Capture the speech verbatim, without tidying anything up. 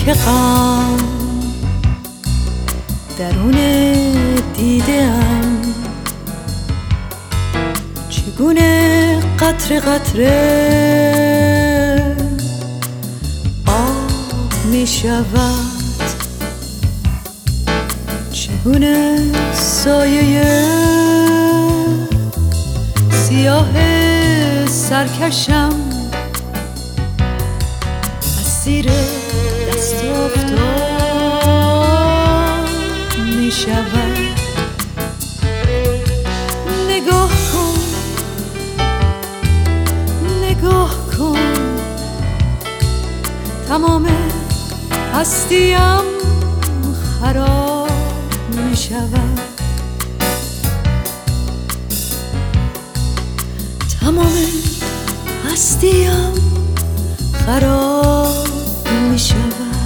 که غم درون دیده‌ام، چگونه قطره قطره آب می شود، چگونه سایه سیاه سرکشم اسیر دست افتاد می شود. نگاه کن نگاه کن، تمام هستیم خراب می شود، تمام هستیم خراب می شود.